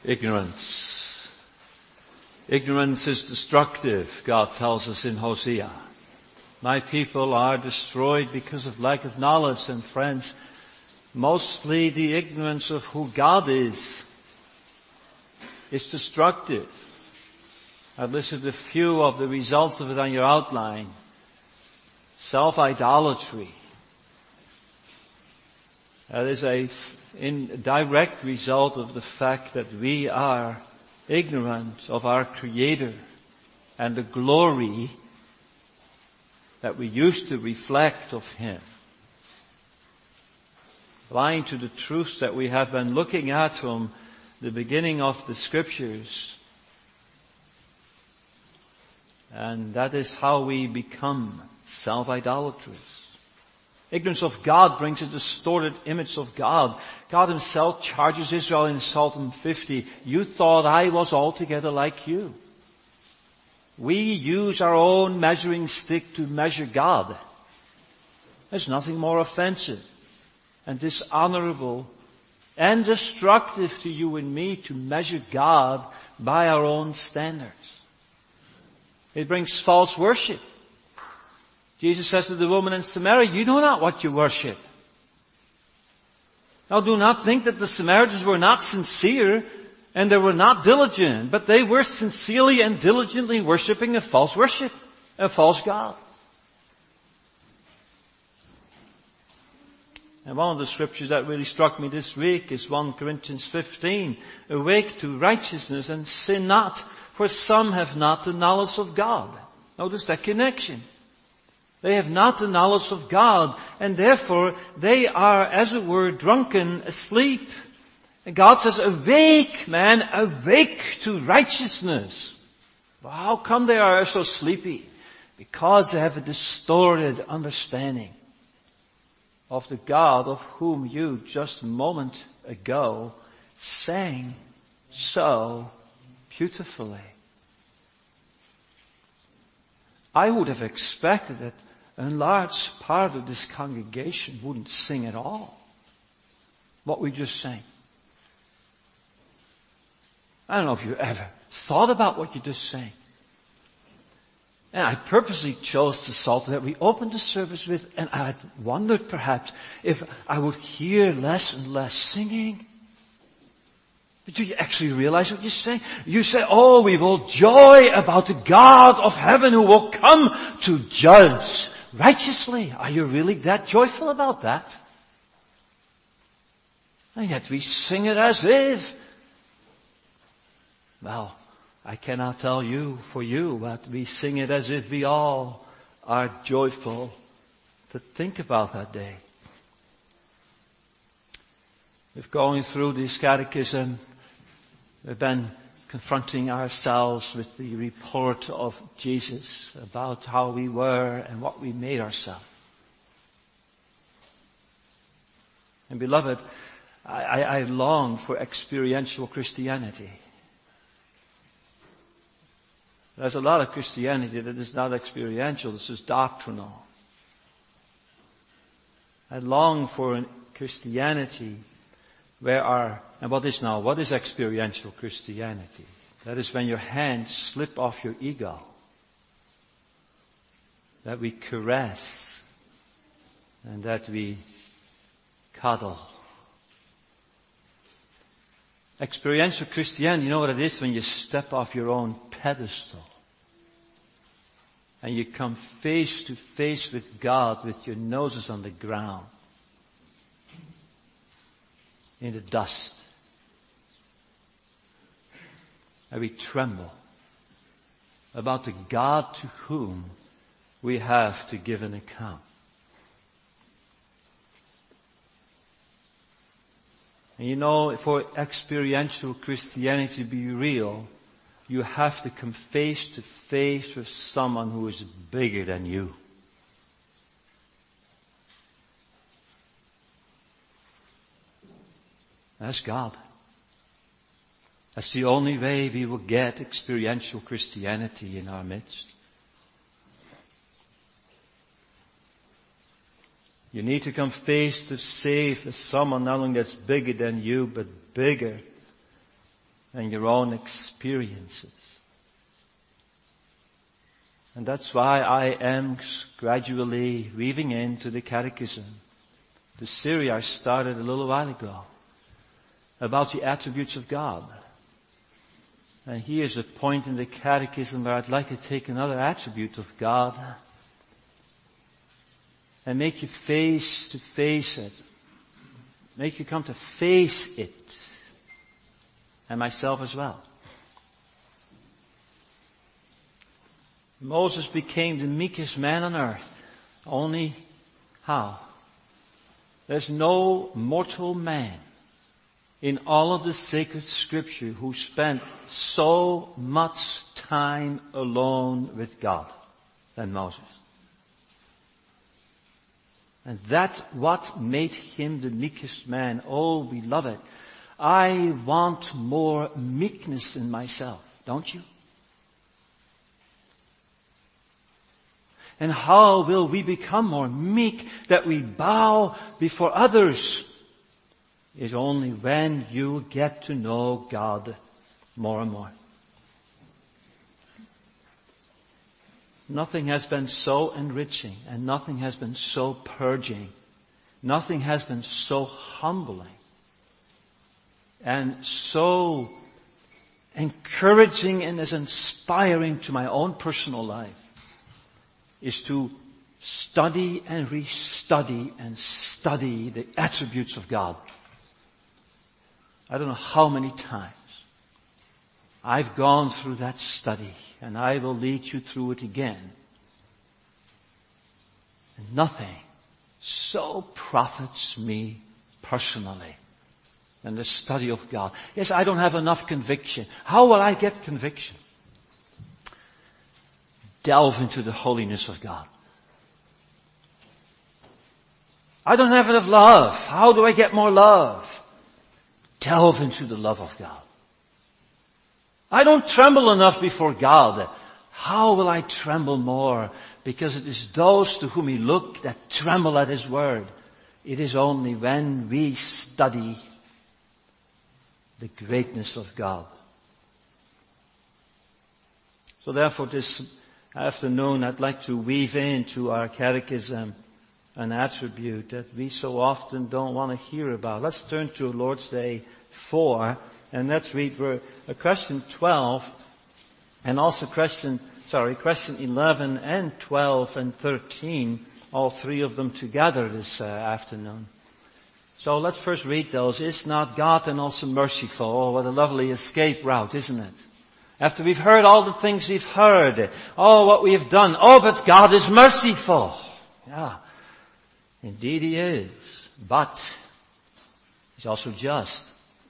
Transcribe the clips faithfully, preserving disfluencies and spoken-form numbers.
Ignorance. Ignorance is destructive, God tells us in Hosea. My people are destroyed because of lack of knowledge. And friends, mostly the ignorance of who God is is destructive. I've listed a few of the results of it on your outline. Self-idolatry. That is a in direct result of the fact that we are ignorant of our Creator and the glory that we used to reflect of Him. Blind to the truths that we have been looking at from the beginning of the Scriptures. And that is how we become self-idolaters. Ignorance of God brings a distorted image of God. God Himself charges Israel in Psalm fifty, you thought I was altogether like you. We use our own measuring stick to measure God. There's nothing more offensive and dishonorable and destructive to you and me to measure God by our own standards. It brings false worship. Jesus says to the woman in Samaria, you know not what you worship. Now do not think that the Samaritans were not sincere and they were not diligent, but they were sincerely and diligently worshiping a false worship, a false God. And one of the scriptures that really struck me this week is First Corinthians fifteen. Awake to righteousness and sin not, for some have not the knowledge of God. Notice that connection. They have not the knowledge of God, and therefore they are, as it were, drunken, asleep. And God says, awake, man, awake to righteousness. Well, how come they are so sleepy? Because they have a distorted understanding of the God of whom you just a moment ago sang so beautifully. I would have expected that a large part of this congregation wouldn't sing at all what we just sang. I don't know if you ever thought about what you just sang. And I purposely chose the psalter that we opened the service with, and I wondered perhaps if I would hear less and less singing. Did you actually realize what you're saying? You say, oh, we will joy about the God of heaven who will come to judge righteously. Are you really that joyful about that? And yet we sing it as if. Well, I cannot tell you for you, but we sing it as if we all are joyful to think about that day. If going through this catechism, we've been confronting ourselves with the report of Jesus about how we were and what we made ourselves. And beloved, I, I, I long for experiential Christianity. There's a lot of Christianity that is not experiential, this is doctrinal. I long for a Christianity where our, and what is now, what is experiential Christianity? That is when your hands slip off your ego. That we caress and that we cuddle. Experiential Christianity, you know what it is? When you step off your own pedestal and you come face to face with God with your noses on the ground, in the dust. And we tremble about the God to whom we have to give an account. And you know, for experiential Christianity to be real, you have to come face to face with someone who is bigger than you. That's God. That's the only way we will get experiential Christianity in our midst. You need to come face to face with someone not only that's bigger than you, but bigger and your own experiences. And that's why I am gradually weaving into the catechism the series I started a little while ago about the attributes of God. And here's a point in the catechism where I'd like to take another attribute of God and make you face to face it. Make you come to face it. And myself as well. Moses became the meekest man on earth. Only how? There's no mortal man in all of the sacred scripture who spent so much time alone with God than Moses. And that's what made him the meekest man. Oh, beloved, I want more meekness in myself, don't you? And how will we become more meek that we bow before others? Is only when you get to know God more and more. Nothing has been so enriching and nothing has been so purging. Nothing has been so humbling and so encouraging and as inspiring to my own personal life is to study and restudy and study the attributes of God. I don't know how many times I've gone through that study, and I will lead you through it again. And nothing so profits me personally than the study of God. Yes, I don't have enough conviction. How will I get conviction? Delve into the holiness of God. I don't have enough love. How do I get more love? Delve into the love of God. I don't tremble enough before God. How will I tremble more? Because it is those to whom He look that tremble at His word. It is only when we study the greatness of God. So therefore this afternoon I'd like to weave into our catechism an attribute that we so often don't want to hear about. Let's turn to Lord's Day four, and let's read for uh, question twelve, and also question, sorry, question eleven and twelve and thirteen, all three of them together this uh, afternoon. So let's first read those. Is not God and also merciful? Oh, what a lovely escape route, isn't it? After we've heard all the things we've heard, oh, what we have done. Oh, but God is merciful. Yeah. Indeed He is, but He's also just.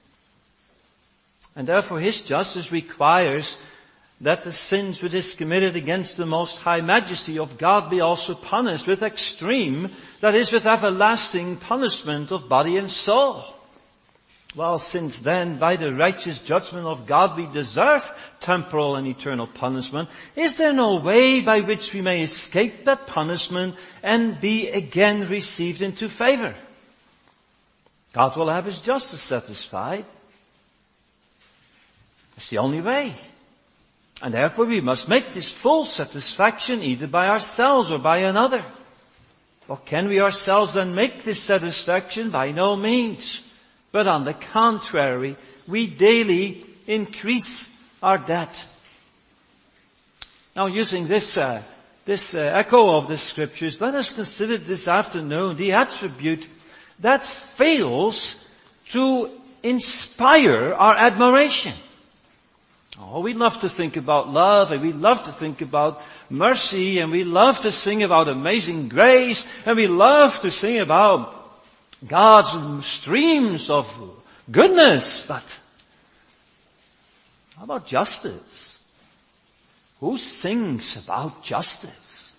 And therefore His justice requires that the sins which is committed against the most high majesty of God be also punished with extreme, that is, with everlasting punishment of body and soul. Well, since then, by the righteous judgment of God, we deserve temporal and eternal punishment, is there no way by which we may escape that punishment and be again received into favor? God will have His justice satisfied. It's the only way. And therefore we must make this full satisfaction either by ourselves or by another. Or can we ourselves then make this satisfaction? By no means. But on the contrary, we daily increase our debt. Now, using this uh, this uh, echo of the scriptures, let us consider this afternoon the attribute that fails to inspire our admiration. Oh, we love to think about love, and we love to think about mercy, and we love to sing about amazing grace, and we love to sing about God's streams of goodness. But how about justice? Who sings about justice?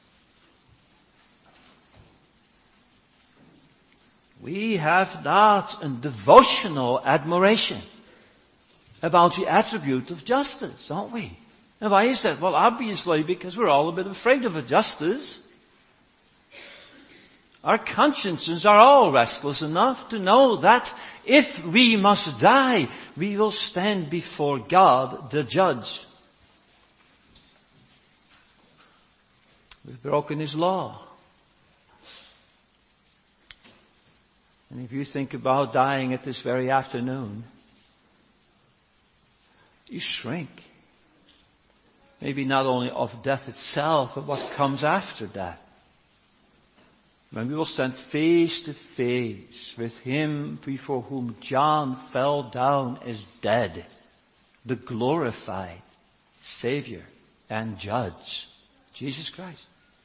We have not a devotional admiration about the attribute of justice, don't we? And why is that? Well, obviously because we're all a bit afraid of a justice. Our consciences are all restless enough to know that if we must die, we will stand before God, the judge. We've broken His law. And if you think about dying at this very afternoon, you shrink. Maybe not only of death itself, but what comes after death. When we will stand face to face with Him before whom John fell down as dead, the glorified Savior and Judge, Jesus Christ.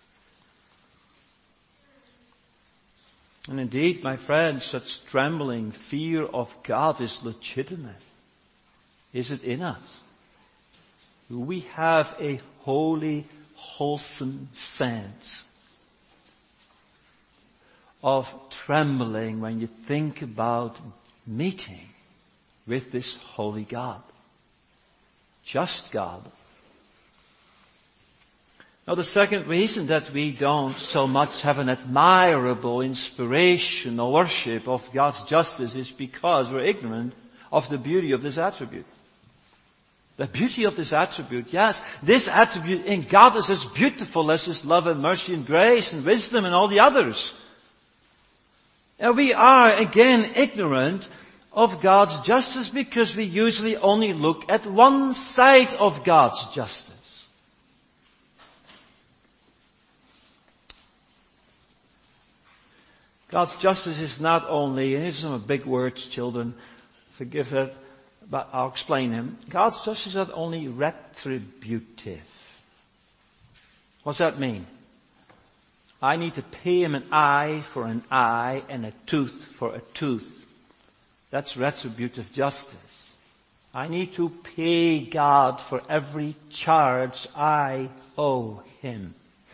And indeed, my friends, such trembling fear of God is legitimate. Is it in us? Do we have a holy, wholesome sense of trembling when you think about meeting with this holy God, just God? Now the second reason that we don't so much have an admirable, inspirational worship of God's justice is because we're ignorant of the beauty of this attribute. The beauty of this attribute, yes, this attribute in God is as beautiful as His love and mercy and grace and wisdom and all the others. And we are, again, ignorant of God's justice because we usually only look at one side of God's justice. God's justice is not only, and these are some big words, children, forgive it, but I'll explain them. God's justice is not only retributive. What's that mean? I need to pay Him an eye for an eye and a tooth for a tooth. That's retributive justice. I need to pay God for every charge I owe Him.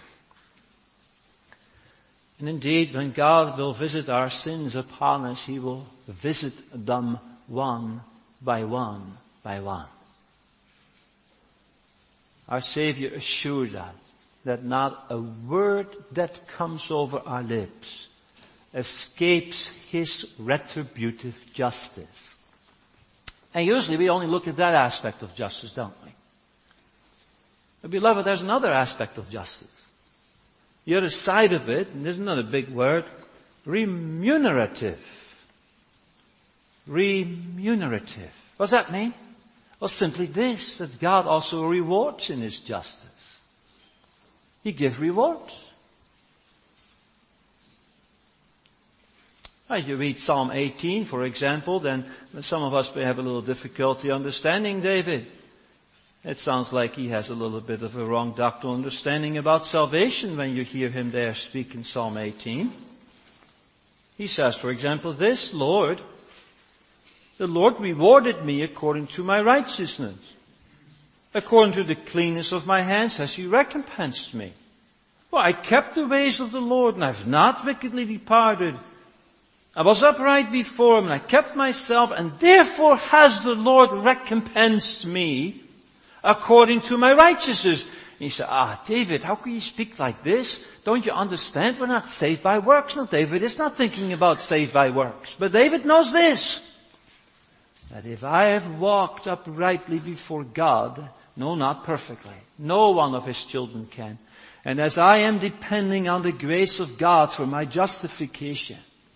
And indeed, when God will visit our sins upon us, He will visit them one by one by one. Our Savior assured us that not a word that comes over our lips escapes His retributive justice. And usually we only look at that aspect of justice, don't we? But beloved, there's another aspect of justice. The other side of it, and isn't that a big word? Remunerative. Remunerative. What does that mean? Well, simply this, that God also rewards in His justice. He gives rewards. If you read Psalm eighteen, for example, then some of us may have a little difficulty understanding David. It sounds like he has a little bit of a wrong doctrinal understanding about salvation when you hear him there speak in Psalm eighteen. He says, for example, this, Lord, the Lord rewarded me according to my righteousness. According to the cleanness of my hands has He recompensed me. Well, I kept the ways of the Lord and I have not wickedly departed. I was upright before Him and I kept myself, and therefore has the Lord recompensed me according to my righteousness. And you say, ah, David, how can you speak like this? Don't you understand? We're not saved by works. No, David is not thinking about saved by works. But David knows this, that if I have walked uprightly before God, no, not perfectly, no one of His children can, and as I am depending on the grace of God for my justification,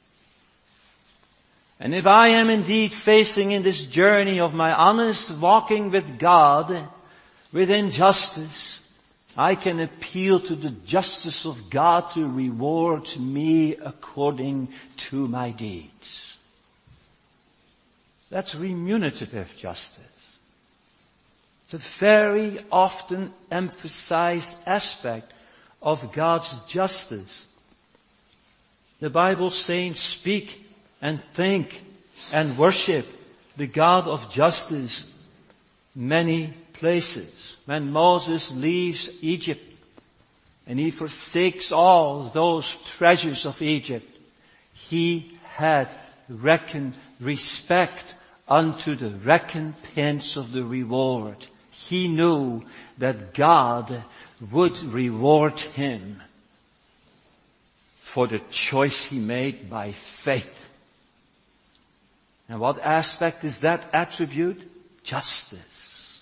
and if I am indeed facing in this journey of my honest walking with God, within justice, I can appeal to the justice of God to reward me according to my deeds. That's remunerative justice. It's a very often emphasized aspect of God's justice. The Bible saying, speak and think and worship the God of justice many places. When Moses leaves Egypt and he forsakes all those treasures of Egypt, he had reckoned respect unto the recompense of the reward. He knew that God would reward him for the choice he made by faith. And what aspect is that attribute? Justice.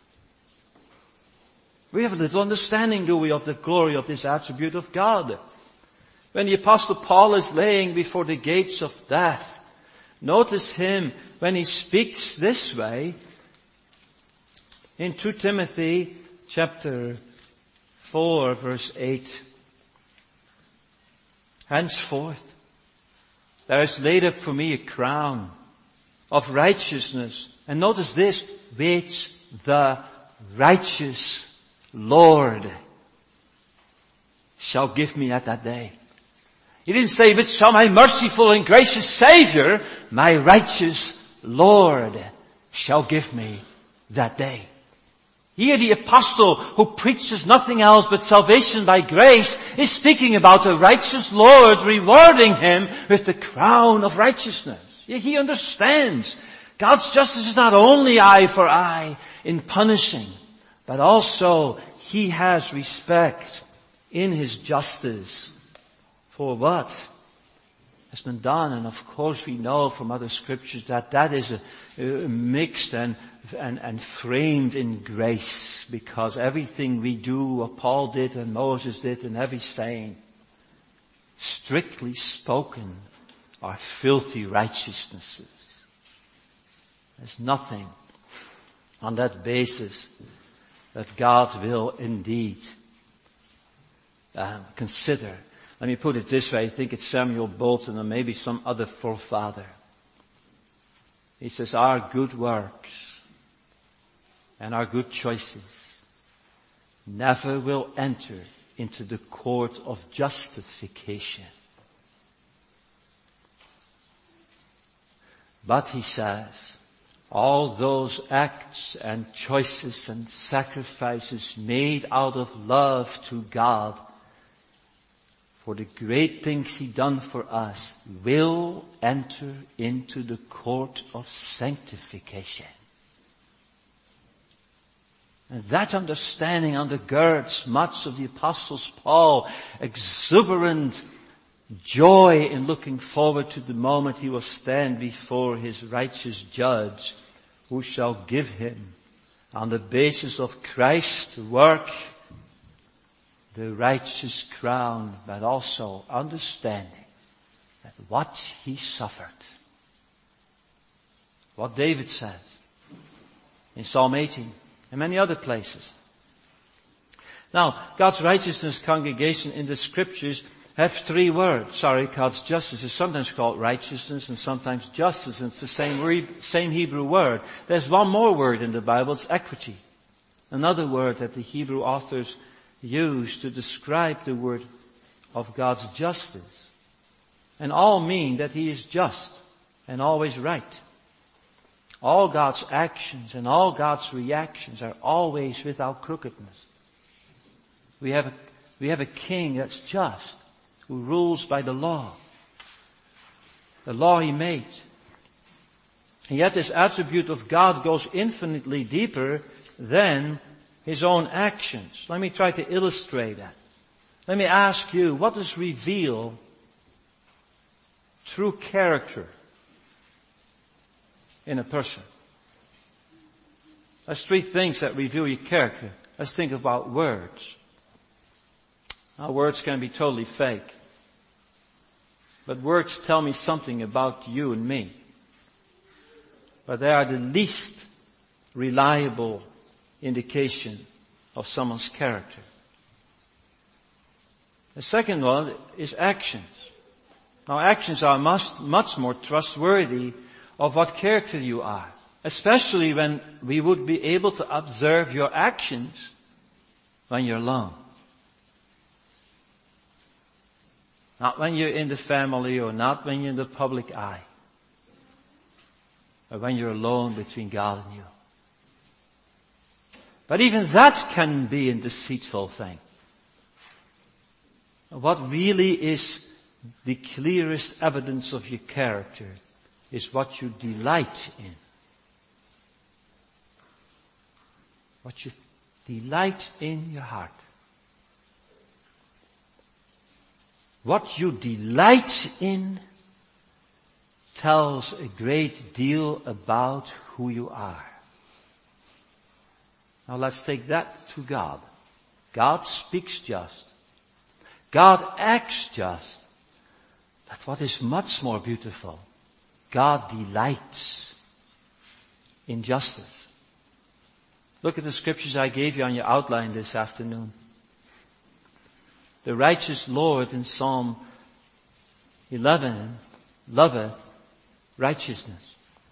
We have a little understanding, do we, of the glory of this attribute of God. When the Apostle Paul is laying before the gates of death, notice him when he speaks this way in Second Timothy chapter four, verse eight. Henceforth, there is laid up for me a crown of righteousness. And notice this, which the righteous Lord shall give me at that day. He didn't say, which shall my merciful and gracious Savior, my righteous Lord, shall give me that day. Here the apostle who preaches nothing else but salvation by grace is speaking about a righteous Lord rewarding him with the crown of righteousness. He understands God's justice is not only eye for eye in punishing, but also he has respect in his justice for what has been done. And of course we know from other scriptures that that is a, a mixed and, and, and framed in grace, because everything we do, what Paul did and Moses did and every saint, strictly spoken, are filthy righteousnesses. There's nothing on that basis that God will indeed uh, consider. Let me put it this way. I think it's Samuel Bolton or maybe some other forefather. He says, our good works and our good choices never will enter into the court of justification. But he says, all those acts and choices and sacrifices made out of love to God for the great things he done for us will enter into the court of sanctification. And that understanding undergirds much of the Apostle Paul's exuberant joy in looking forward to the moment he will stand before his righteous judge, who shall give him, on the basis of Christ's work, the righteous crown, but also understanding that what he suffered, what David says in Psalm eighteen and many other places. Now, God's righteousness, congregation, in the scriptures have three words. Sorry, God's justice is sometimes called righteousness and sometimes justice. And it's the same, word, same Hebrew word. There's one more word in the Bible. It's equity. Another word that the Hebrew authors use to describe the word of God's justice. And all mean that he is just and always right. All God's actions and all God's reactions are always without crookedness. We have a, we have a king that's just, who rules by the law. The law he made. And yet this attribute of God goes infinitely deeper than his own actions. Let me try to illustrate that. Let me ask you, what does reveal true character in a person? There's three things that reveal your character. Let's think about words. Now, words can be totally fake. But words tell me something about you and me. But they are the least reliable indication of someone's character. The second one is actions. Now, actions are much, much more trustworthy of what character you are, especially when we would be able to observe your actions when you're alone. Not when you're in the family or not when you're in the public eye. But when you're alone between God and you. But even that can be a deceitful thing. What really is the clearest evidence of your character is what you delight in. What you delight in your heart. what you delight in tells a great deal about who you are. Now let's take that to God. God speaks just. God acts just. But what is much more beautiful, God delights in justice. Look at the scriptures I gave you on your outline this afternoon. The righteous Lord in Psalm eleven loveth righteousness.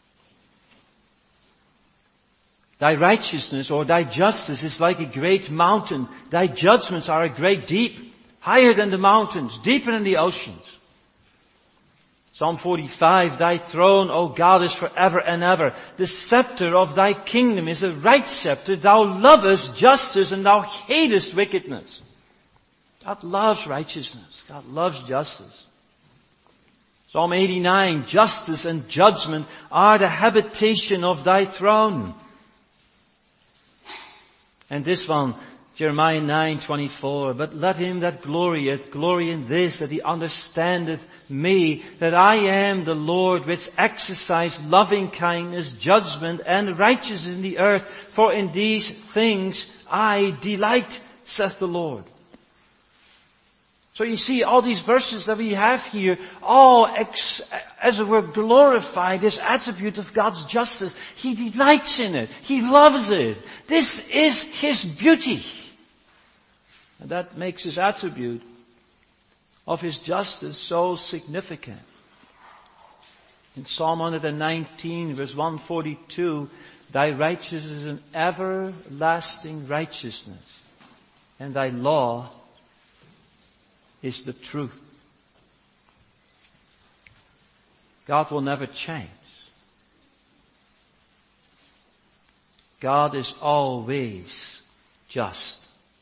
Thy righteousness or thy justice is like a great mountain. Thy judgments are a great deep, higher than the mountains, deeper than the oceans. Psalm forty-five, thy throne, O God, is forever and ever. The scepter of thy kingdom is a right scepter. Thou lovest justice and thou hatest wickedness. God loves righteousness. God loves justice. Psalm eighty-nine, justice and judgment are the habitation of thy throne. And this one, Jeremiah nine twenty-four, but let him that glorieth glory in this, that he understandeth me, that I am the Lord which exercise loving kindness, judgment, and righteousness in the earth. For in these things I delight, saith the Lord. So you see, all these verses that we have here, all ex, as it were glorify this attribute of God's justice. He delights in it. He loves it. This is His beauty. And that makes His attribute of His justice so significant. In Psalm one nineteen, verse one forty-two, thy righteousness is an everlasting righteousness, and thy law is the truth. God will never change. God is always just.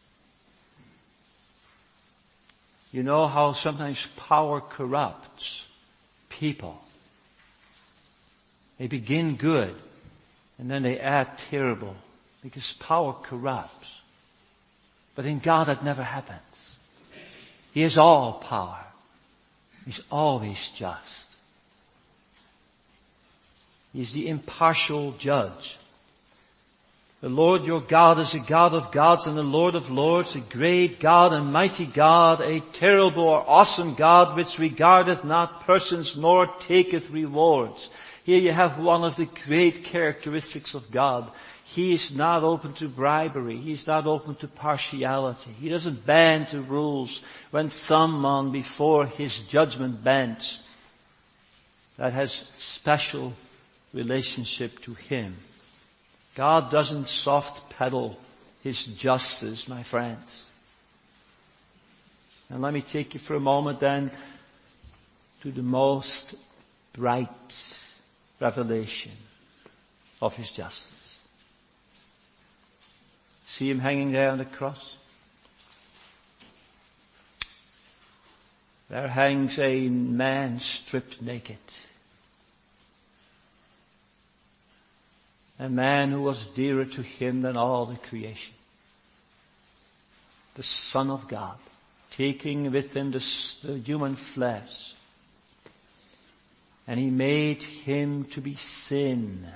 You know how sometimes power corrupts people. They begin good and then they act terrible because power corrupts. But in God that never happens. He has all power. He's always just. He's the impartial judge. The Lord your God is a God of gods and the Lord of lords, a great God and mighty God, a terrible or awesome God which regardeth not persons nor taketh rewards. Here you have one of the great characteristics of God. He is not open to bribery. He is not open to partiality. He doesn't bend to rules when someone before His judgment bench that has special relationship to Him. God doesn't soft pedal His justice, my friends. And let me take you for a moment then to the most bright revelation of His justice. See Him hanging there on the cross? There hangs a man stripped naked. A man who was dearer to Him than all the creation. The Son of God, taking with Him the, the human flesh. And He made Him to be sin.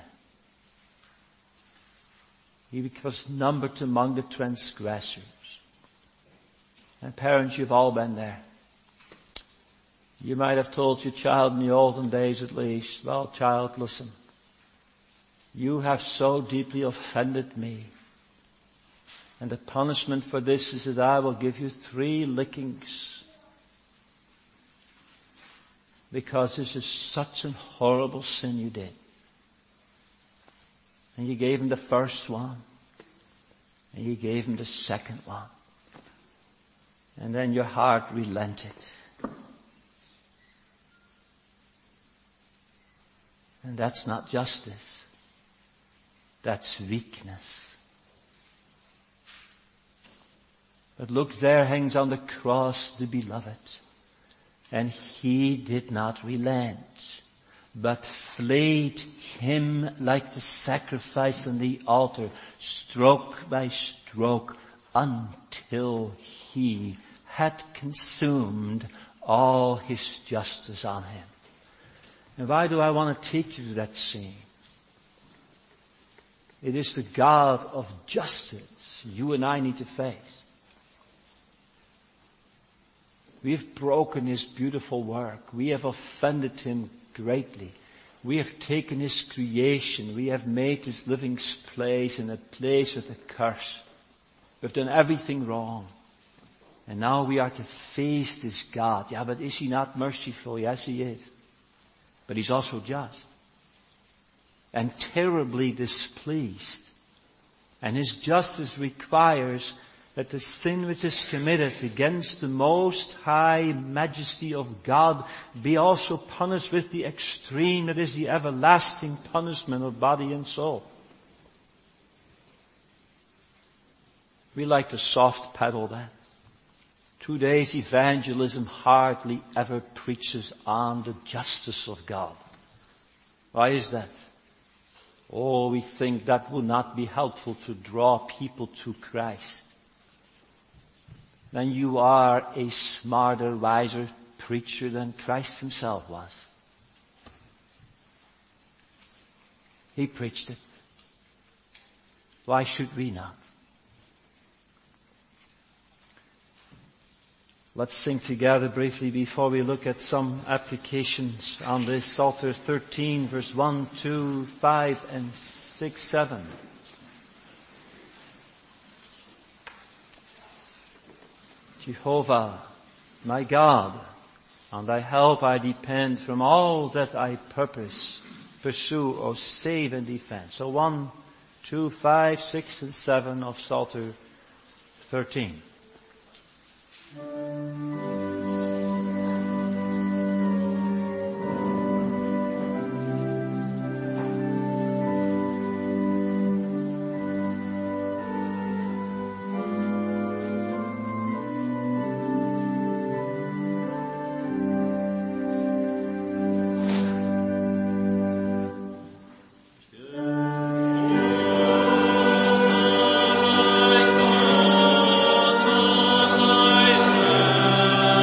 He was numbered among the transgressors. And parents, you've all been there. You might have told your child in the olden days at least, well, child, listen. You have so deeply offended me. And the punishment for this is that I will give you three lickings. Because this is such a horrible sin you did. And you gave him the first one. And you gave him the second one. And then your heart relented. And that's not justice. That's weakness. But look, there hangs on the cross the beloved. And He did not relent, but flayed Him like the sacrifice on the altar, stroke by stroke, until He had consumed all His justice on Him. And why do I want to take you to that scene? It is the God of justice you and I need to face. We have broken His beautiful work. We have offended Him greatly. We have taken His creation. We have made His living place in a place with a curse. We've done everything wrong. And now we are to face this God. Yeah, but is He not merciful? Yes, He is. But He's also just. And terribly displeased. And His justice requires that the sin which is committed against the most high majesty of God be also punished with the extreme, that is the everlasting punishment of body and soul. We like to soft pedal that. Today's evangelism hardly ever preaches on the justice of God. Why is that? Oh, we think that will not be helpful to draw people to Christ. Then you are a smarter, wiser preacher than Christ Himself was. He preached it. Why should we not? Let's sing together briefly before we look at some applications on this. Psalter thirteen, verse one, two, five, and six, seven. Jehovah, my God, on Thy help I depend. From all that I purpose, pursue, or save and defend. So one, two, five, six, and seven of Psalter thirteen. I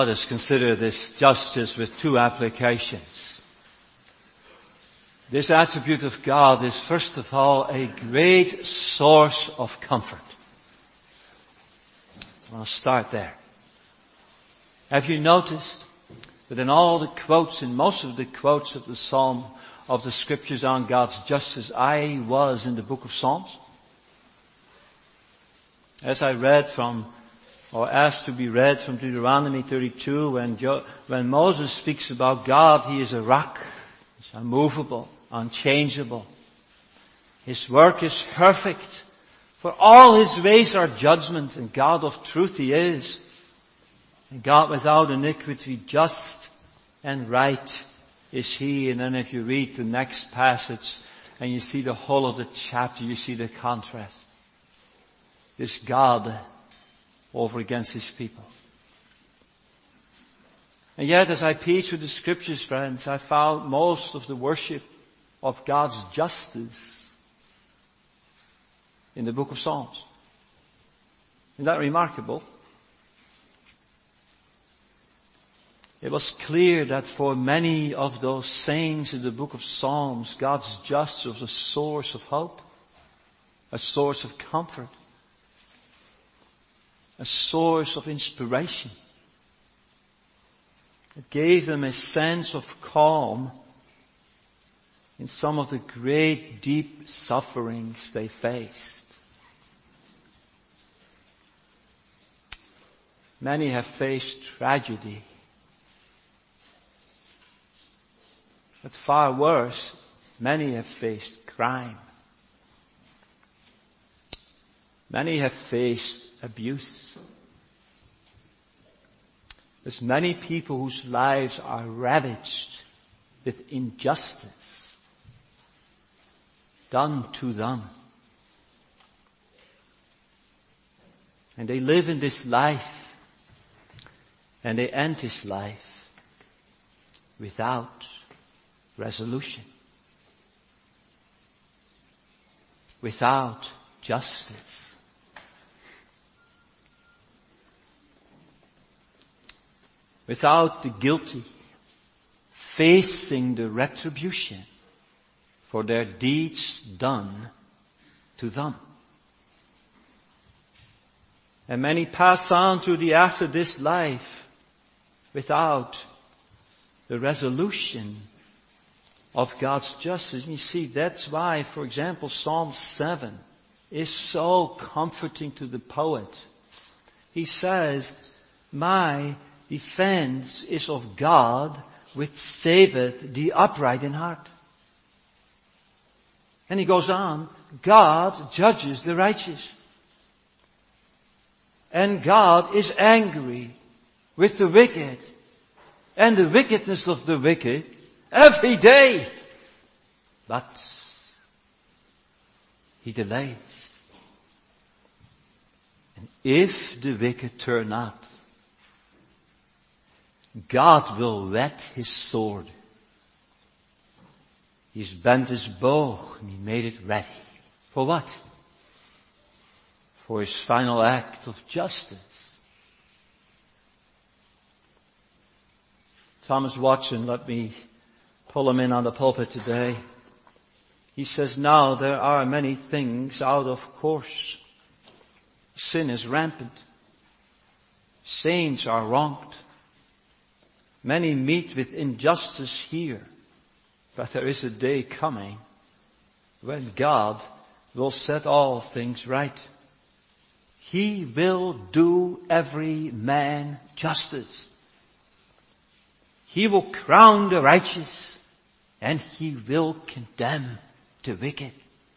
Let us consider this justice with two applications. This attribute of God is first of all a great source of comfort. I want to start there. Have you noticed that in all the quotes, in most of the quotes of the Psalm, of the scriptures on God's justice, I was in the book of Psalms? As I read from, or asked to be read from Deuteronomy thirty-two, when, jo- when Moses speaks about God, He is a rock, He's unmovable, unchangeable. His work is perfect. For all His ways are judgment, and God of truth He is. And God without iniquity, just and right is He. And then if you read the next passage and you see the whole of the chapter, you see the contrast. This God over against His people. And yet as I peered through the scriptures, friends, I found most of the worship of God's justice in the book of Psalms. Isn't that remarkable? It was clear that for many of those sayings in the book of Psalms, God's justice was a source of hope, a source of comfort, a source of inspiration. It gave them a sense of calm in some of the great deep sufferings they faced. Many have faced tragedy. But far worse, many have faced crime. Many have faced abuse. There's many people whose lives are ravaged with injustice done to them. And they live in this life, and they end this life without resolution, without justice. Without the guilty facing the retribution for their deeds done to them. And many pass on through the after this life without the resolution of God's justice. You see, that's why, for example, Psalm seven is so comforting to the poet. He says, my defense is of God, which saveth the upright in heart. And he goes on, God judges the righteous. And God is angry with the wicked and the wickedness of the wicked every day. But He delays. And if the wicked turn not, God will whet His sword. He's bent His bow and He made it ready. For what? For His final act of justice. Thomas Watson, let me pull him in on the pulpit today. He says, now there are many things out of course. Sin is rampant. Saints are wronged. Many meet with injustice here. But there is a day coming when God will set all things right. He will do every man justice. He will crown the righteous and He will condemn the wicked.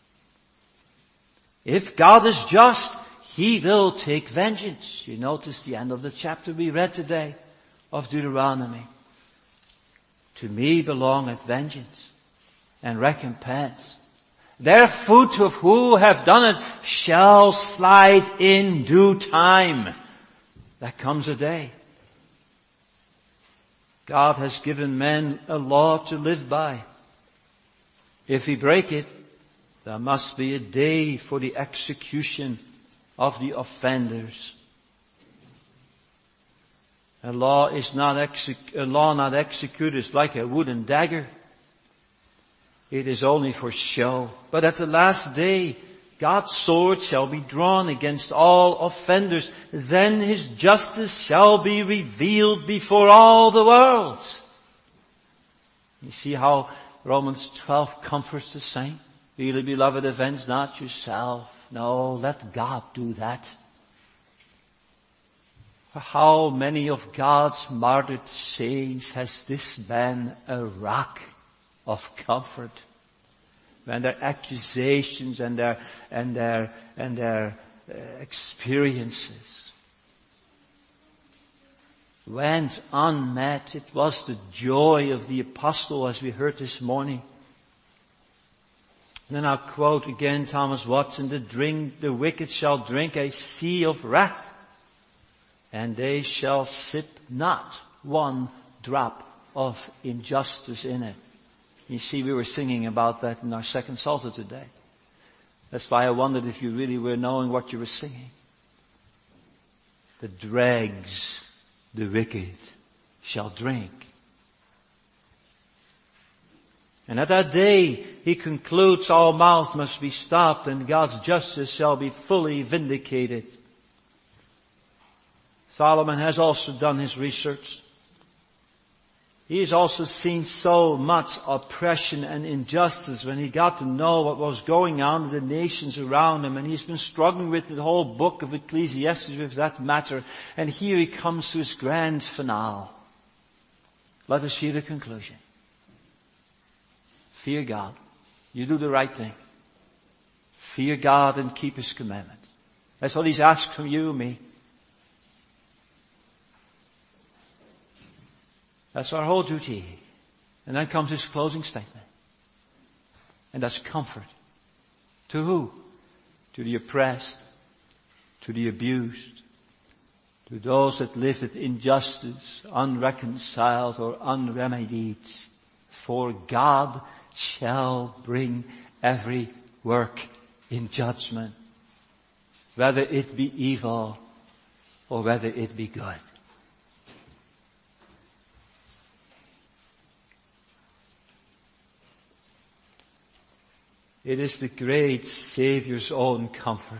If God is just, He will take vengeance. You notice the end of the chapter we read today of Deuteronomy. To me belongeth vengeance and recompense. Their foot of who have done it shall slide in due time. There comes a day. God has given men a law to live by. If we break it, there must be a day for the execution of the offenders. A law is not exec- a law not executed is like a wooden dagger. It is only for show. But at the last day, God's sword shall be drawn against all offenders. Then His justice shall be revealed before all the world. You see how Romans twelve comforts the saint? Dearly beloved, avenge not yourself. No, let God do that. For how many of God's martyred saints has this been a rock of comfort? When their accusations and their, and their, and their uh, experiences went unmet, it was the joy of the apostle, as we heard this morning. And then I'll quote again Thomas Watson, the drink, the wicked shall drink a sea of wrath, and they shall sip not one drop of injustice in it. You see, we were singing about that in our second Psalter today. That's why I wondered if you really were knowing what you were singing. The dregs, the wicked shall drink. And at that day, he concludes, all mouth must be stopped and God's justice shall be fully vindicated. Solomon has also done his research. He has also seen so much oppression and injustice when he got to know what was going on in the nations around him. And he's been struggling with the whole book of Ecclesiastes with that matter. And here he comes to his grand finale. Let us hear the conclusion. Fear God. You do the right thing. Fear God and keep His commandments. That's what He's asked from you and me. That's our whole duty. And then comes his closing statement. And that's comfort. To who? To the oppressed, to the abused, to those that live with injustice, unreconciled or unremedied. For God shall bring every work in judgment, whether it be evil or whether it be good. It is the great Savior's own comfort.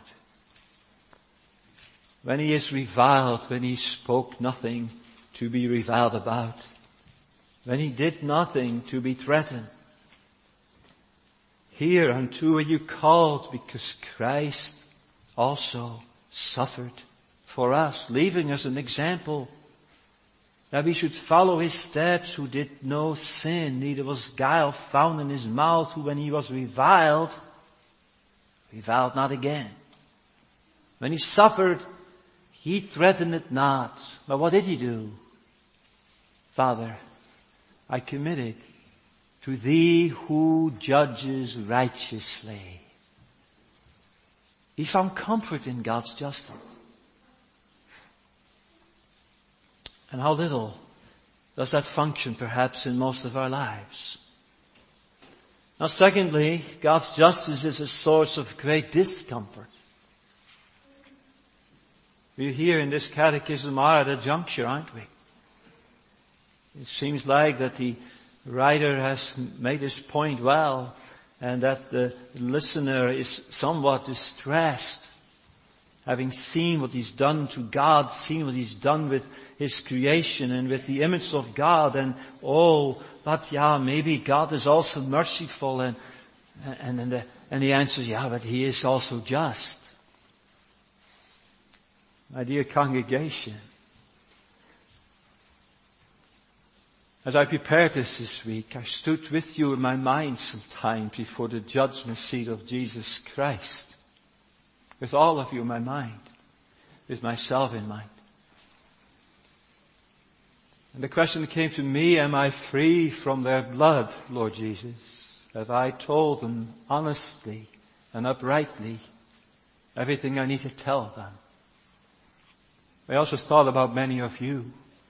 When He is reviled, when He spoke nothing to be reviled about, when He did nothing to be threatened. Hereunto are you called, because Christ also suffered for us, leaving us an example that we should follow His steps, who did no sin, neither was guile found in His mouth, who when He was reviled, reviled not again. When He suffered, He threatened it not. But what did He do? Father, I commit it to Thee who judges righteously. He found comfort in God's justice. And how little does that function perhaps in most of our lives. Now secondly, God's justice is a source of great discomfort. We here in this catechism are at a juncture, aren't we? It seems like that the writer has made his point well, and that the listener is somewhat distressed, having seen what He's done to God, seen what He's done with His creation and with the image of God, and oh, but yeah, maybe God is also merciful, and and and the, and the answer is, yeah, but He is also just. My dear congregation, as I prepared this this week, I stood with you in my mind sometimes before the judgment seat of Jesus Christ, with all of you in my mind, with myself in mind. And the question came to me, am I free from their blood, Lord Jesus? Have I told them honestly and uprightly everything I need to tell them? I also thought about many of you.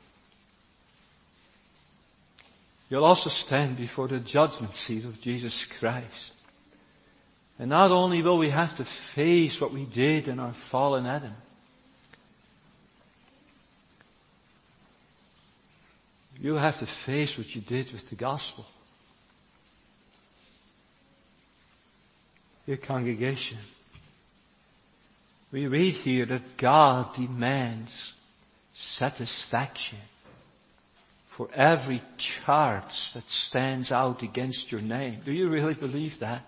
You'll also stand before the judgment seat of Jesus Christ. And not only will we have to face what we did in our fallen Adam, You have to face what you did with the gospel. Dear congregation, we read here that God demands satisfaction for every charge that stands out against your name. Do you really believe that?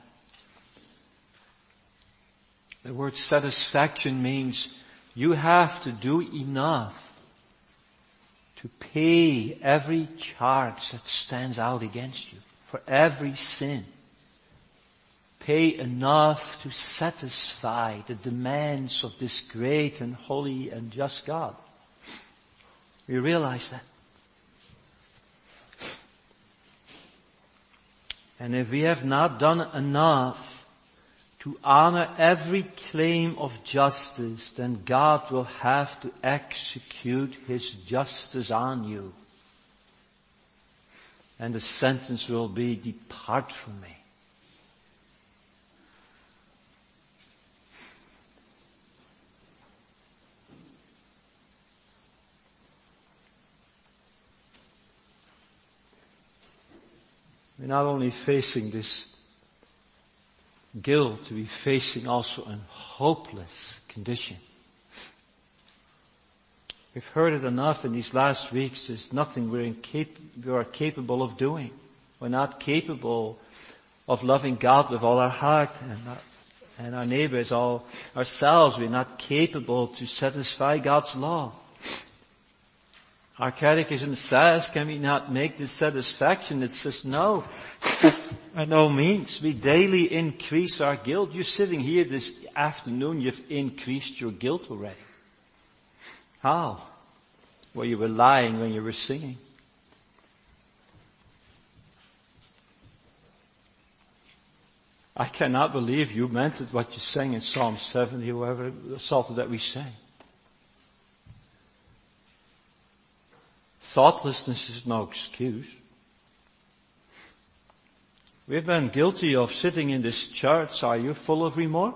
The word satisfaction means you have to do enough to pay every charge that stands out against you, for every sin. Pay enough to satisfy the demands of this great and holy and just God. We realize that. And if we have not done enough to honor every claim of justice, then God will have to execute His justice on you. And the sentence will be, depart from me. We're not only facing this guilt, we're facing also a hopeless condition. We've heard it enough in these last weeks. There's nothing we're incap- we are capable of doing. We're not capable of loving God with all our heart and our, and our neighbors, all ourselves. We're not capable to satisfy God's law. Our catechism says, can we not make this satisfaction? It says no. By no means. We daily increase our guilt. You're sitting here this afternoon, you've increased your guilt already. How? Well, you were lying when you were singing. I cannot believe you meant it what you sang in Psalm seventy, whoever the psalter that we sang. Thoughtlessness is no excuse. We've been guilty of sitting in this church. Are you full of remorse?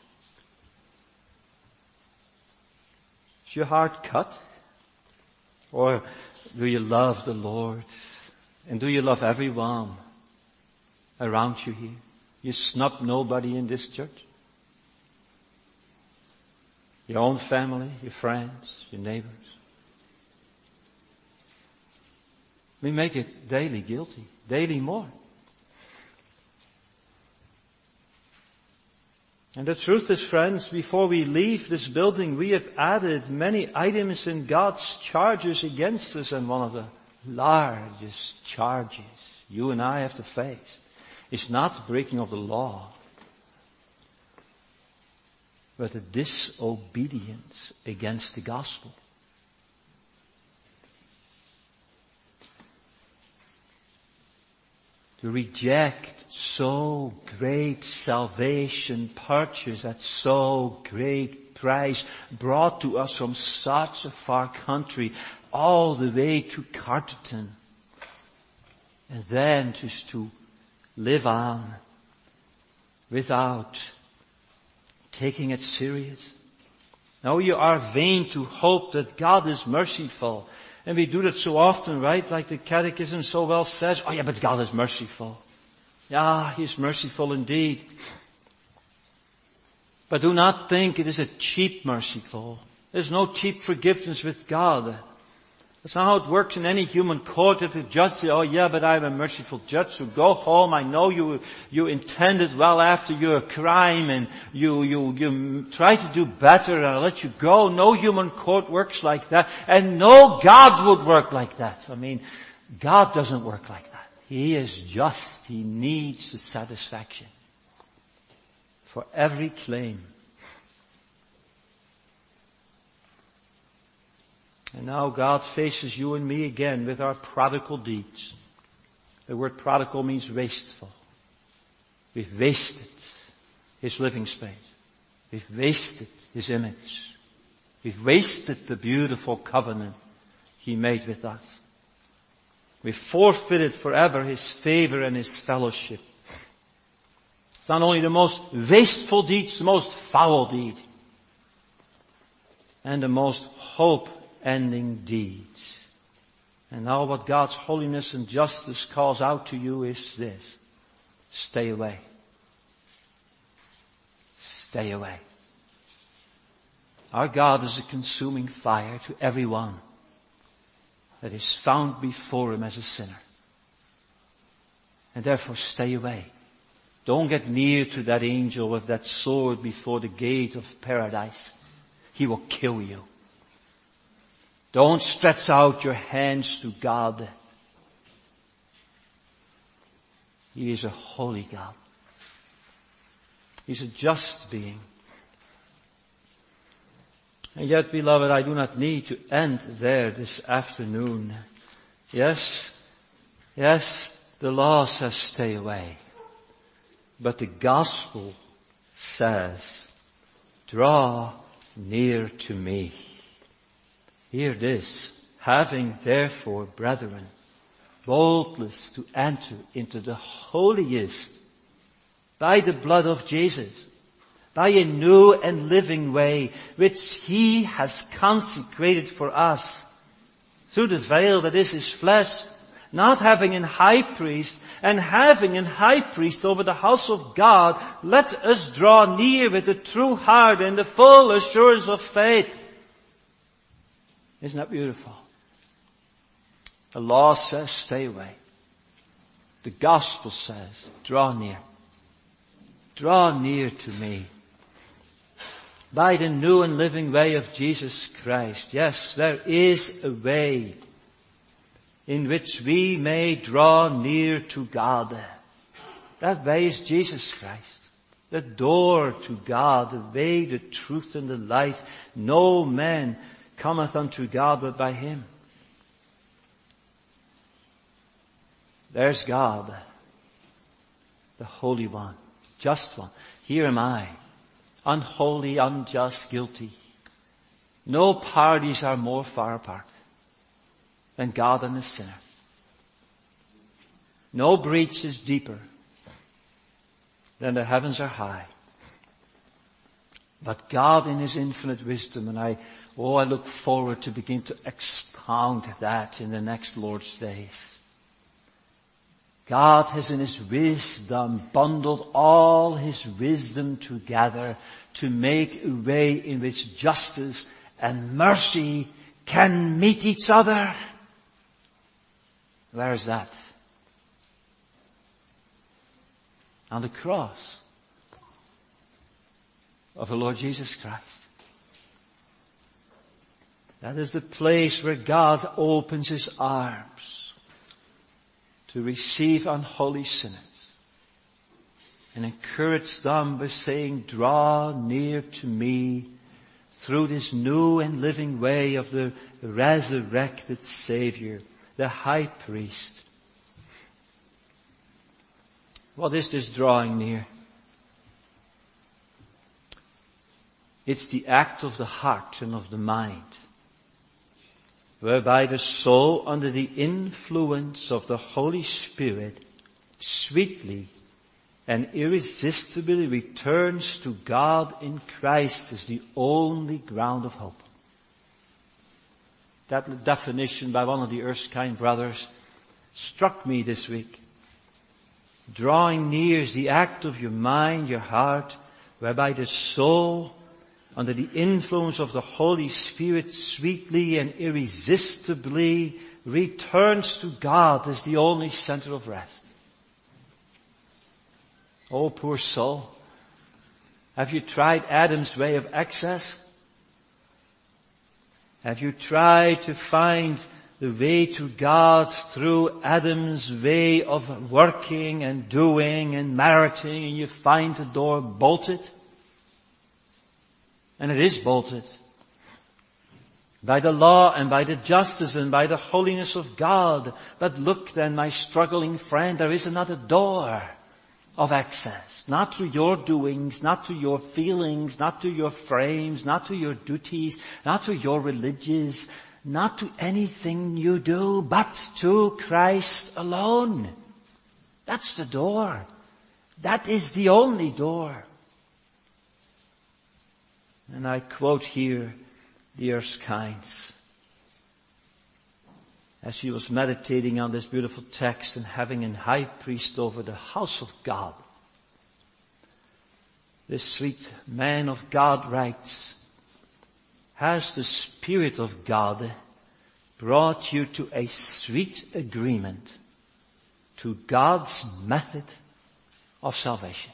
Is your heart cut? Or do you love the Lord? And do you love everyone around you here? You snub nobody in this church? Your own family, your friends, your neighbors. We make it daily guilty, daily more. And the truth is, friends, before we leave this building, we have added many items in God's charges against us, and one of the largest charges you and I have to face is not the breaking of the law, but the disobedience against the gospel. To reject so great salvation purchased at so great price, brought to us from such a far country, all the way to Carterton, and then just to live on without taking it serious. Now you are vain to hope that God is merciful. And we do that so often, right? Like the catechism so well says, oh yeah, but God is merciful. Yeah, He's merciful indeed. But do not think it is a cheap merciful. There's no cheap forgiveness with God. That's not how it works in any human court. If the judge says, oh yeah, but I'm a merciful judge, so go home. I know you, you intended well after your crime and you, you, you try to do better and I'll let you go. No human court works like that. And no God would work like that. I mean, God doesn't work like that. He is just. He needs the satisfaction for every claim. And now God faces you and me again with our prodigal deeds. The word prodigal means wasteful. We've wasted His living space. We've wasted His image. We've wasted the beautiful covenant He made with us. We've forfeited forever His favor and His fellowship. It's not only the most wasteful deed, it's the most foul deed. And the most hope ending deeds. And now what God's holiness and justice calls out to you is this. Stay away. Stay away. Our God is a consuming fire to everyone that is found before him as a sinner. And therefore stay away. Don't get near to that angel with that sword before the gate of paradise. He will kill you. Don't stretch out your hands to God. He is a holy God. He's a just being. And yet, beloved, I do not need to end there this afternoon. Yes, yes, the law says stay away. But the gospel says, draw near to me. Hear this. Having therefore, brethren, boldness to enter into the holiest by the blood of Jesus, by a new and living way which he has consecrated for us through the veil that is his flesh, not having an high priest and having an high priest over the house of God, let us draw near with a true heart and the full assurance of faith. Isn't that beautiful? The law says stay away. The gospel says draw near. Draw near to me. By the new and living way of Jesus Christ. Yes, there is a way in which we may draw near to God. That way is Jesus Christ. The door to God, the way, the truth, and the life. No man cometh unto God but by him. There's God, the Holy One, just One. Here am I, unholy, unjust, guilty. No parties are more far apart than God and the sinner. No breach is deeper than the heavens are high. But God in his infinite wisdom, and I, oh, I look forward to begin to expound that in the next Lord's days. God has in his wisdom bundled all his wisdom together to make a way in which justice and mercy can meet each other. Where is that? On the cross of the Lord Jesus Christ. That is the place where God opens his arms to receive unholy sinners and encourage them by saying, draw near to me through this new and living way of the resurrected Savior, the high priest. What is this drawing near? It's the act of the heart and of the mind, whereby the soul, under the influence of the Holy Spirit, sweetly and irresistibly returns to God in Christ as the only ground of hope. That definition by one of the Erskine brothers struck me this week. Drawing near is the act of your mind, your heart, whereby the soul, under the influence of the Holy Spirit, sweetly and irresistibly returns to God as the only center of rest. Oh, poor soul. Have you tried Adam's way of access? Have you tried to find the way to God through Adam's way of working and doing and meriting, and you find the door bolted? And it is bolted by the law and by the justice and by the holiness of God. But look then, my struggling friend, there is another door of access. Not through your doings, not through your feelings, not through your frames, not through your duties, not through your religions, not to anything you do, but to Christ alone. That's the door. That is the only door. And I quote here the Erskines. as he was meditating on this beautiful text and having a high priest over the house of God, this sweet man of God writes, has the Spirit of God brought you to a sweet agreement to God's method of salvation?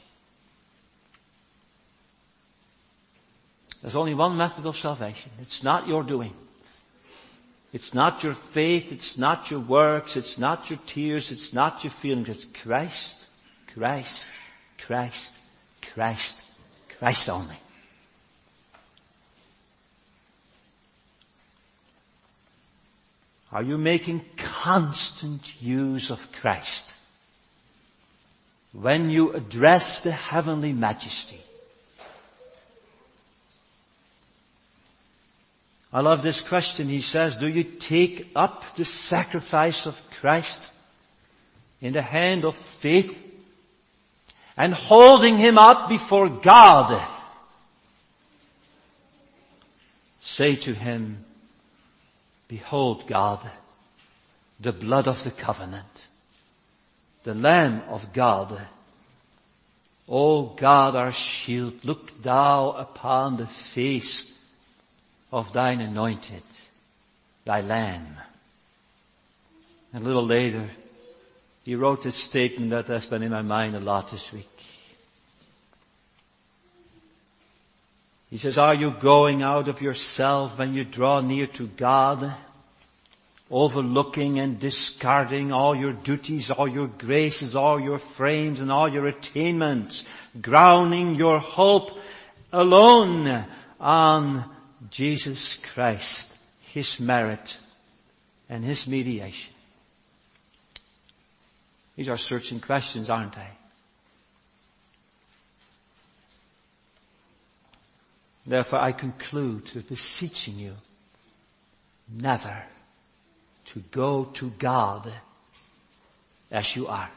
There's only one method of salvation. It's not your doing. It's not your faith. It's not your works. It's not your tears. It's not your feelings. It's Christ, Christ, Christ, Christ, Christ only. Are you making constant use of Christ when you address the heavenly majesty? I love this question. He says, do you take up the sacrifice of Christ in the hand of faith and holding him up before God, say to him, behold, God, the blood of the covenant, the Lamb of God. O God, our shield, look thou upon the face of thine anointed, thy Lamb. And a little later, he wrote this statement that has been in my mind a lot this week. He says, are you going out of yourself when you draw near to God, overlooking and discarding all your duties, all your graces, all your frames and all your attainments, grounding your hope alone on Jesus Christ, his merit and his mediation? These are searching questions, aren't they? Therefore I conclude with beseeching you never to go to God as you are.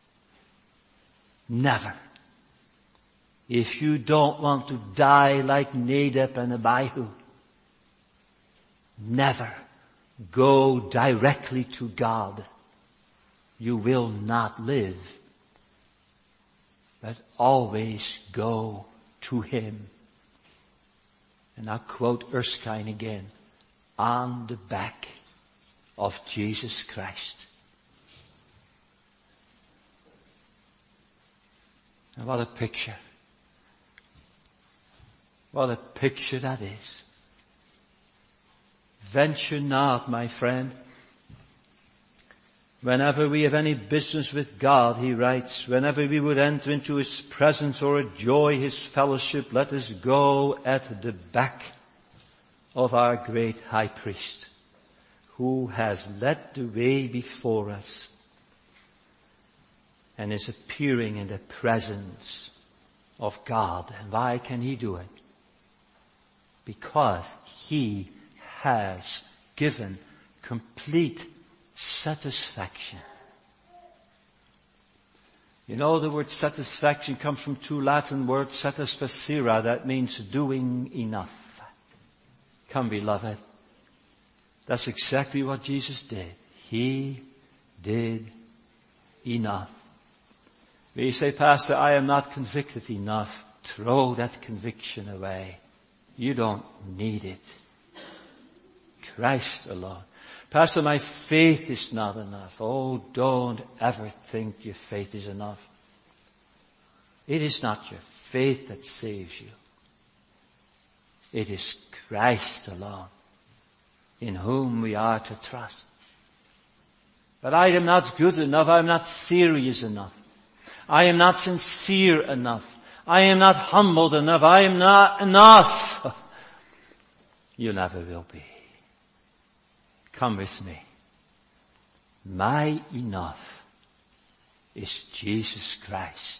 Never. If you don't want to die like Nadab and Abihu, never go directly to God. You will not live, but always go to him. And I'll quote Erskine again, on the back of Jesus Christ. And what a picture. What a picture that is. Venture not, my friend. Whenever we have any business with God, he writes, whenever we would enter into his presence or enjoy his fellowship, let us go at the back of our great high priest, who has led the way before us and is appearing in the presence of God. And why can he do it? Because he has given complete satisfaction. You know, the word satisfaction comes from two Latin words, satisfacere, that means doing enough. Come, beloved. That's exactly what Jesus did. He did enough. When you say, Pastor, I am not convicted enough, throw that conviction away. You don't need it. Christ alone. Pastor, my faith is not enough. Oh, don't ever think your faith is enough. It is not your faith that saves you. It is Christ alone, in whom we are to trust. But I am not good enough. I am not serious enough. I am not sincere enough. I am not humbled enough. I am not enough. You never will be. Come with me. My enough is Jesus Christ,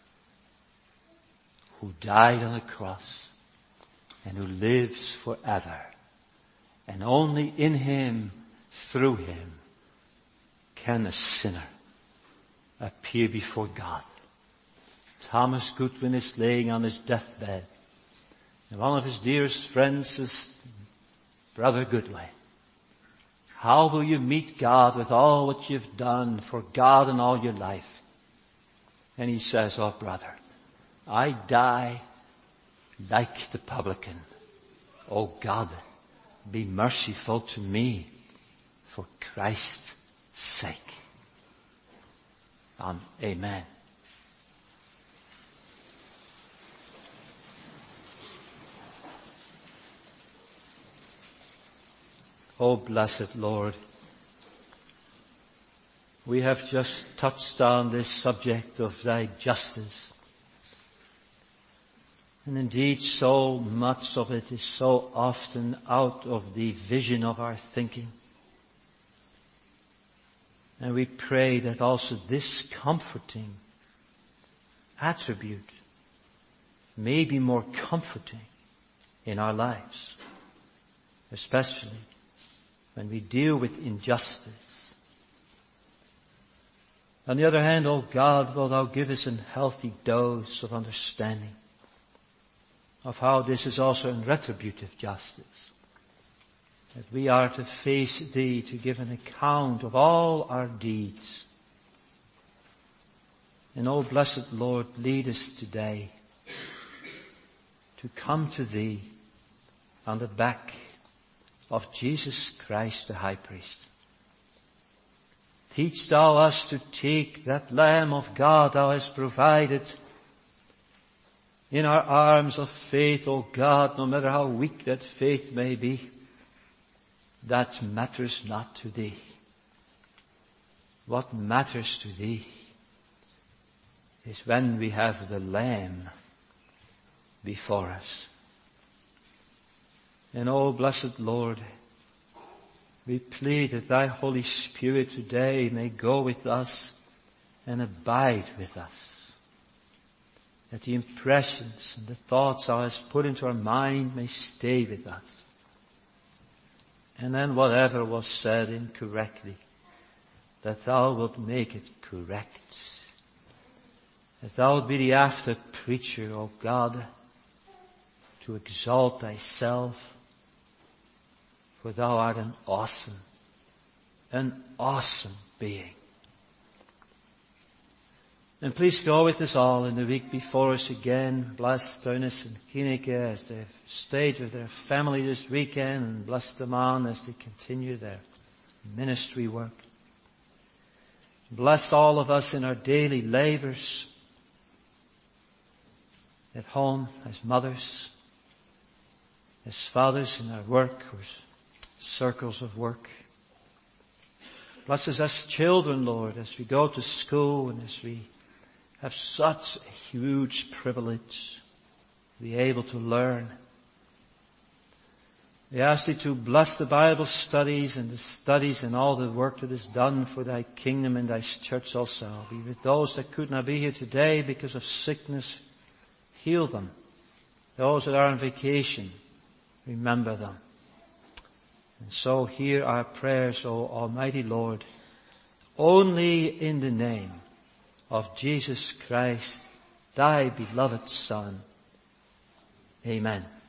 who died on the cross and who lives forever. And only in him, through him, can a sinner appear before God. Thomas Goodwin is laying on his deathbed, and one of his dearest friends is Brother Goodwin. How will you meet God with all what you've done for God in all your life? And he says, oh brother, I die like the publican. Oh God, be merciful to me for Christ's sake. Um, amen. Oh blessed Lord, we have just touched on this subject of thy justice. And indeed so much of it is so often out of the vision of our thinking. And we pray that also this comforting attribute may be more comforting in our lives, especially when we deal with injustice. On the other hand, O God, will thou give us a healthy dose of understanding of how this is also in retributive justice. That we are to face thee to give an account of all our deeds. And O blessed Lord, lead us today to come to thee on the back of Jesus Christ the high priest. Teach thou us to take that Lamb of God thou hast provided in our arms of faith, O God, no matter how weak that faith may be. That matters not to thee. What matters to thee is when we have the Lamb before us. And oh, blessed Lord, we plead that thy Holy Spirit today may go with us and abide with us. That the impressions and the thoughts thou hast put into our mind may stay with us. And then whatever was said incorrectly, that thou wilt make it correct. That thou wilt be the after preacher, O God, to exalt thyself. For thou art an awesome, an awesome being. And please go with us all in the week before us again. Bless Turnus and Kineke as they've stayed with their family this weekend, and bless them on as they continue their ministry work. Bless all of us in our daily labors, at home as mothers, as fathers in our work or circles of work. Bless us as children, Lord, as we go to school and as we have such a huge privilege to be able to learn. We ask thee to bless the Bible studies and the studies and all the work that is done for thy kingdom and thy church also. Be with those that could not be here today because of sickness. Heal them. Those that are on vacation, remember them. And so hear our prayers, O Almighty Lord, only in the name of Jesus Christ, thy beloved Son. Amen.